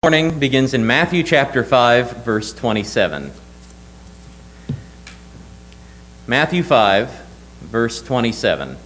Morning begins in Matthew chapter 5, verse 27. Matthew 5, verse 27.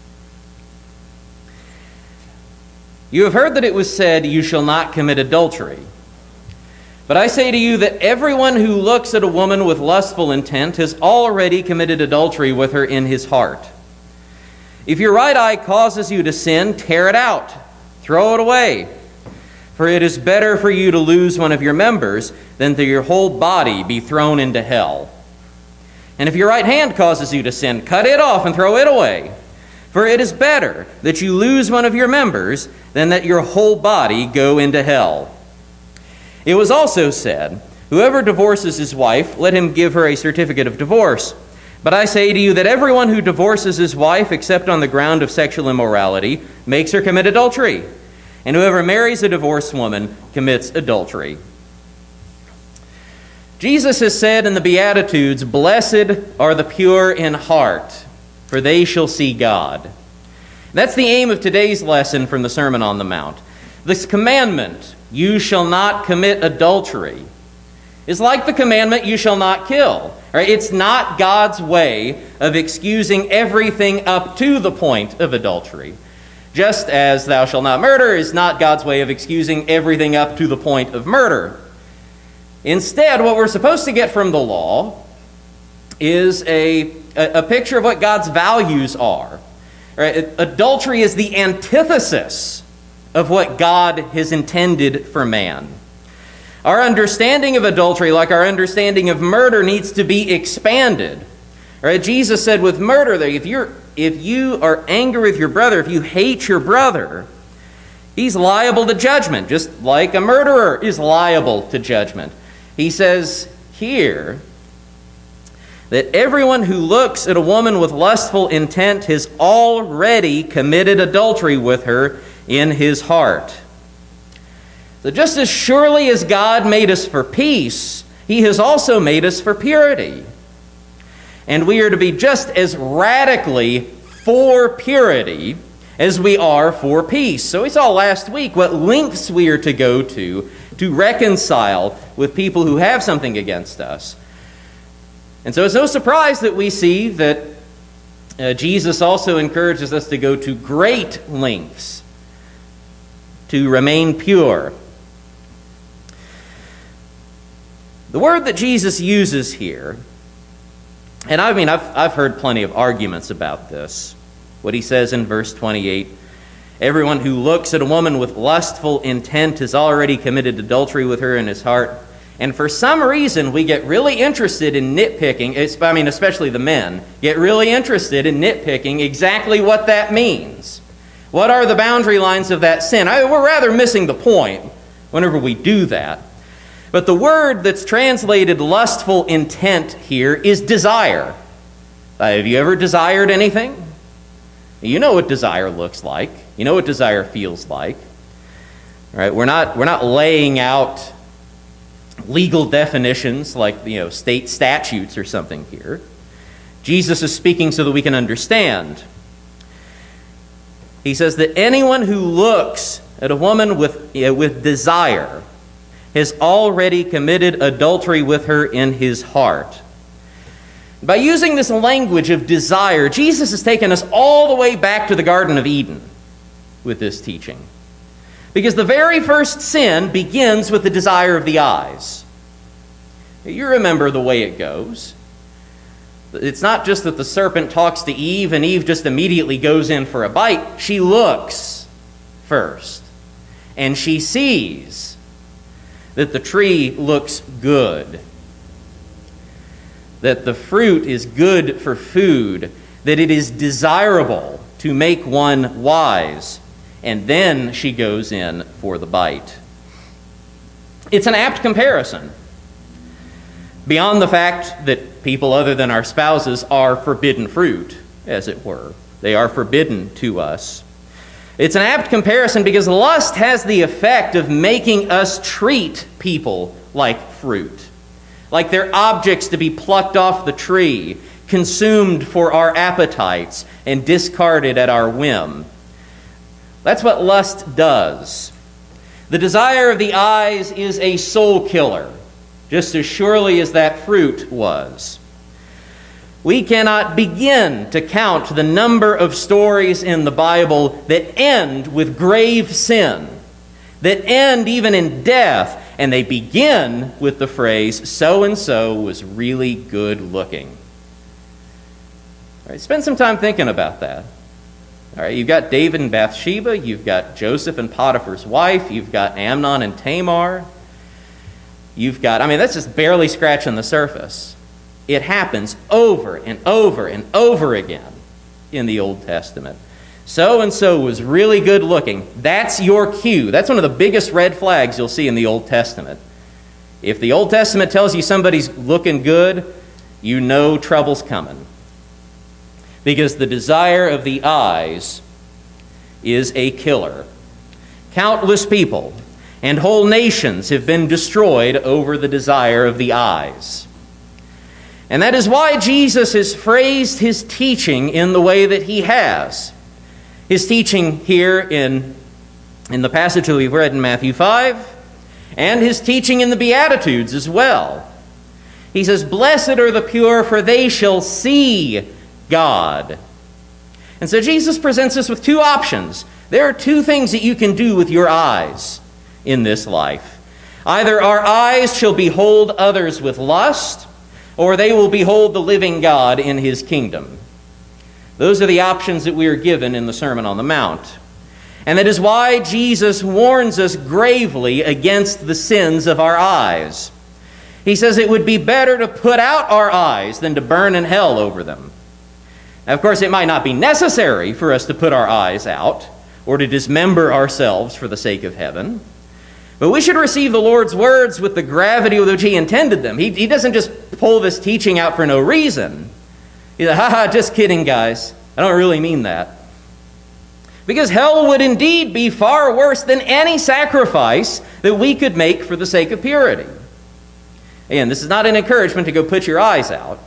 You have heard that it was said, "You shall not commit adultery." But I say to you that everyone who looks at a woman with lustful intent has already committed adultery with her in his heart. If your right eye causes you to sin, tear it out, throw it away. For it is better for you to lose one of your members than that your whole body be thrown into hell. And if your right hand causes you to sin, cut it off and throw it away. For it is better that you lose one of your members than that your whole body go into hell. It was also said, "Whoever divorces his wife, let him give her a certificate of divorce." But I say to you that everyone who divorces his wife except on the ground of sexual immorality makes her commit adultery. And whoever marries a divorced woman commits adultery. Jesus has said in the Beatitudes, "Blessed are the pure in heart, for they shall see God." That's the aim of today's lesson from the Sermon on the Mount. This commandment, "You shall not commit adultery," is like the commandment, "You shall not kill." Right? It's not God's way of excusing everything up to the point of adultery. Just as "Thou shalt not murder" is not God's way of excusing everything up to the point of murder. Instead, what we're supposed to get from the law is a picture of what God's values are. Right? Adultery is the antithesis of what God has intended for man. Our understanding of adultery, like our understanding of murder, needs to be expanded. Right? Jesus said with murder that if you are angry with your brother, if you hate your brother, he's liable to judgment, just like a murderer is liable to judgment. He says here that everyone who looks at a woman with lustful intent has already committed adultery with her in his heart. So just as surely as God made us for peace, he has also made us for purity. And we are to be just as radically for purity as we are for peace. So we saw last week what lengths we are to go to reconcile with people who have something against us. And so it's no surprise that we see that Jesus also encourages us to go to great lengths to remain pure. The word that Jesus uses here, and I mean, I've heard plenty of arguments about this. What he says in verse 28, "Everyone who looks at a woman with lustful intent has already committed adultery with her in his heart." And for some reason, we get really interested in nitpicking, especially the men, get really interested in nitpicking exactly what that means. What are the boundary lines of that sin? We're rather missing the point whenever we do that. But the word that's translated lustful intent here is desire. Have you ever desired anything? You know what desire looks like. You know what desire feels like. Right? We're not laying out legal definitions like state statutes or something here. Jesus is speaking so that we can understand. He says that anyone who looks at a woman with desire has already committed adultery with her in his heart. By using this language of desire, Jesus has taken us all the way back to the Garden of Eden with this teaching. Because the very first sin begins with the desire of the eyes. You remember the way it goes. It's not just that the serpent talks to Eve and Eve just immediately goes in for a bite. She looks first. And she sees that the tree looks good, that the fruit is good for food, that it is desirable to make one wise, and then she goes in for the bite. It's an apt comparison. Beyond the fact that people other than our spouses are forbidden fruit, as it were. They are forbidden to us. It's an apt comparison because lust has the effect of making us treat people like fruit, like they're objects to be plucked off the tree, consumed for our appetites, and discarded at our whim. That's what lust does. The desire of the eyes is a soul killer, just as surely as that fruit was. We cannot begin to count the number of stories in the Bible that end with grave sin, that end even in death, and they begin with the phrase, so-and-so was really good looking. All right, spend some time thinking about that. All right, you've got David and Bathsheba, you've got Joseph and Potiphar's wife, you've got Amnon and Tamar, that's just barely scratching the surface. It happens over and over and over again in the Old Testament. So-and-so was really good looking. That's your cue. That's one of the biggest red flags you'll see in the Old Testament. If the Old Testament tells you somebody's looking good, you know trouble's coming. Because the desire of the eyes is a killer. Countless people and whole nations have been destroyed over the desire of the eyes. And that is why Jesus has phrased his teaching in the way that he has. His teaching here in the passage that we've read in Matthew 5, and his teaching in the Beatitudes as well. He says, "Blessed are the pure, for they shall see God." And so Jesus presents us with two options. There are two things that you can do with your eyes in this life. Either our eyes shall behold others with lust, or they will behold the living God in his kingdom. Those are the options that we are given in the Sermon on the Mount. And that is why Jesus warns us gravely against the sins of our eyes. He says it would be better to put out our eyes than to burn in hell over them. Now, of course, it might not be necessary for us to put our eyes out or to dismember ourselves for the sake of heaven. But we should receive the Lord's words with the gravity with which he intended them. He doesn't just pull this teaching out for no reason. He's like, haha, just kidding, guys. I don't really mean that. Because hell would indeed be far worse than any sacrifice that we could make for the sake of purity. Again, this is not an encouragement to go put your eyes out.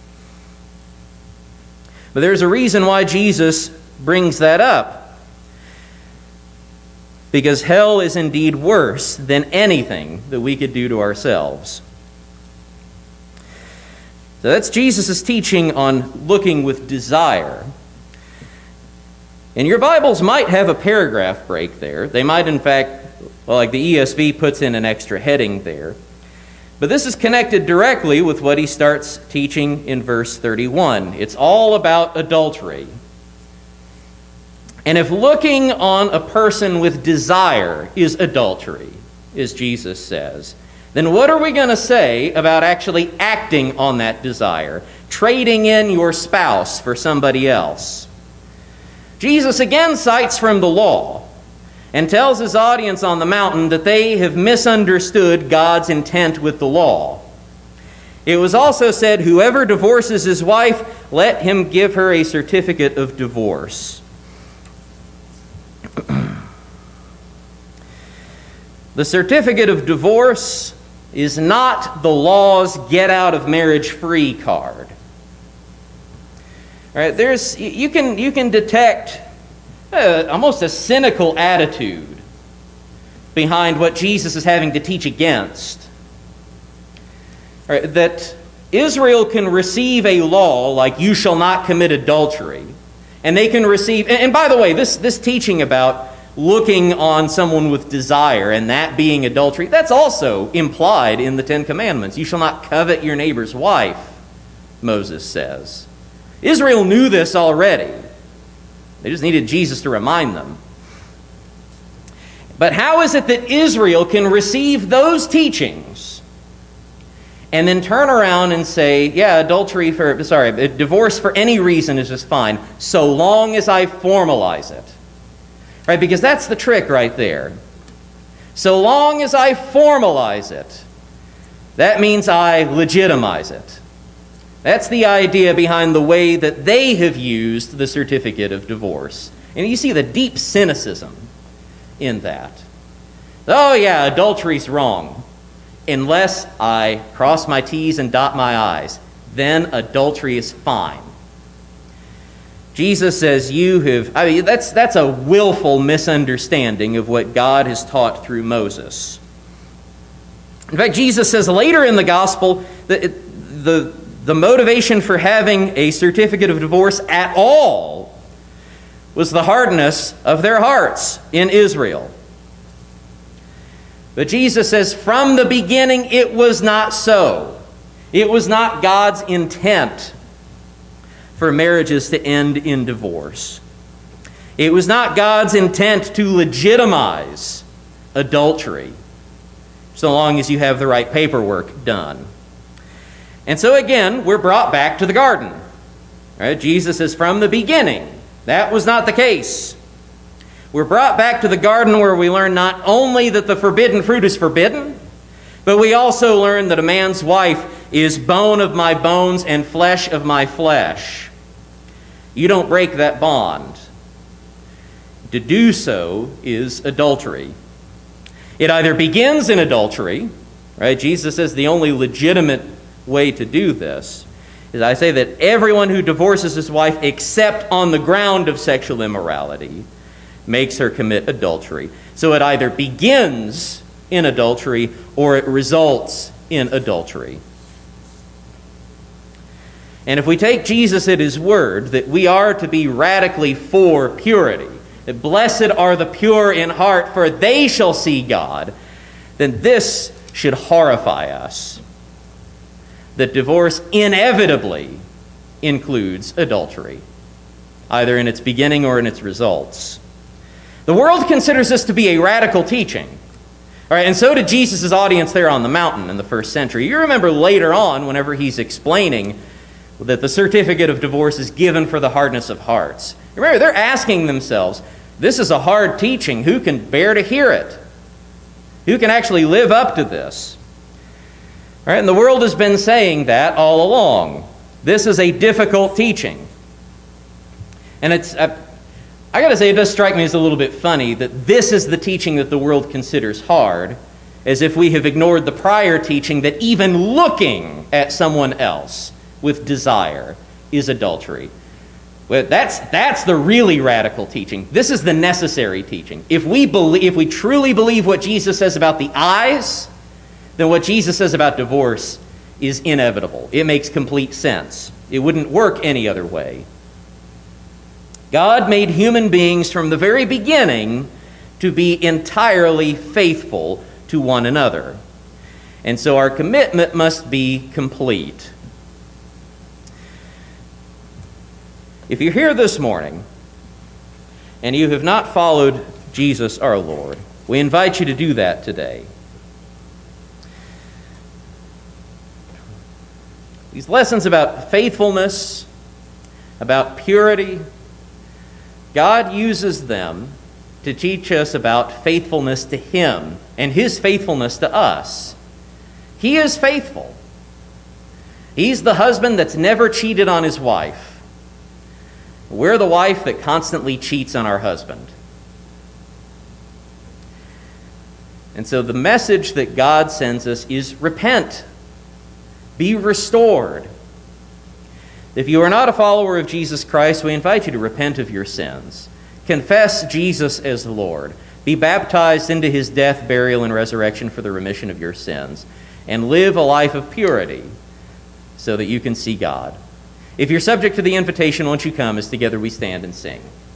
But there's a reason why Jesus brings that up. Because hell is indeed worse than anything that we could do to ourselves. So that's Jesus' teaching on looking with desire. And your Bibles might have a paragraph break there. They might, in fact, well, like the ESV puts in an extra heading there. But this is connected directly with what he starts teaching in verse 31. It's all about adultery. And if looking on a person with desire is adultery, as Jesus says, then what are we going to say about actually acting on that desire, trading in your spouse for somebody else? Jesus again cites from the law and tells his audience on the mountain that they have misunderstood God's intent with the law. It was also said, whoever divorces his wife, let him give her a certificate of divorce. The certificate of divorce is not the law's get out of marriage free card. All right, you can detect almost a cynical attitude behind what Jesus is having to teach against. All right, that Israel can receive a law like you shall not commit adultery, and they can receive, and by the way, this teaching about looking on someone with desire and that being adultery, that's also implied in the Ten Commandments. You shall not covet your neighbor's wife, Moses says. Israel knew this already. They just needed Jesus to remind them. But how is it that Israel can receive those teachings and then turn around and say, yeah, divorce for any reason is just fine, so long as I formalize it? Right, because that's the trick right there. So long as I formalize it, that means I legitimize it. That's the idea behind the way that they have used the certificate of divorce. And you see the deep cynicism in that. Oh yeah, adultery's wrong. Unless I cross my T's and dot my I's, then adultery is fine. Jesus says, that's a willful misunderstanding of what God has taught through Moses. In fact, Jesus says later in the gospel that the motivation for having a certificate of divorce at all was the hardness of their hearts in Israel. But Jesus says from the beginning it was not so. It was not God's intent for marriages to end in divorce. It was not God's intent to legitimize adultery, so long as you have the right paperwork done. And so again, we're brought back to the garden. Right? Jesus says from the beginning, that was not the case. We're brought back to the garden where we learn not only that the forbidden fruit is forbidden, but we also learn that a man's wife is bone of my bones and flesh of my flesh. You don't break that bond. To do so is adultery. It either begins in adultery, right? Jesus says the only legitimate way to do this is, I say, that everyone who divorces his wife except on the ground of sexual immorality makes her commit adultery. So it either begins in adultery or it results in adultery. And if we take Jesus at his word that we are to be radically for purity, that blessed are the pure in heart, for they shall see God, then this should horrify us. That divorce inevitably includes adultery, either in its beginning or in its results. The world considers this to be a radical teaching. All right, and so did Jesus' audience there on the mountain in the first century. You remember later on, whenever he's explaining that the certificate of divorce is given for the hardness of hearts. Remember, they're asking themselves, this is a hard teaching. Who can bear to hear it? Who can actually live up to this? All right, and the world has been saying that all along. This is a difficult teaching. And it's, I got to say, it does strike me as a little bit funny that this is the teaching that the world considers hard, as if we have ignored the prior teaching that even looking at someone else with desire is adultery. Well, that's the really radical teaching. This is the necessary teaching. If we truly believe what Jesus says about the eyes, then what Jesus says about divorce is inevitable. It makes complete sense. It wouldn't work any other way. God made human beings from the very beginning to be entirely faithful to one another. And so our commitment must be complete. If you're here this morning and you have not followed Jesus our Lord, we invite you to do that today. These lessons about faithfulness, about purity, God uses them to teach us about faithfulness to Him and His faithfulness to us. He is faithful. He's the husband that's never cheated on his wife. We're the wife that constantly cheats on our husband. And so the message that God sends us is repent. Be restored. If you are not a follower of Jesus Christ, we invite you to repent of your sins. Confess Jesus as the Lord. Be baptized into His death, burial, and resurrection for the remission of your sins. And live a life of purity so that you can see God. If you're subject to the invitation, won't you come as together we stand and sing?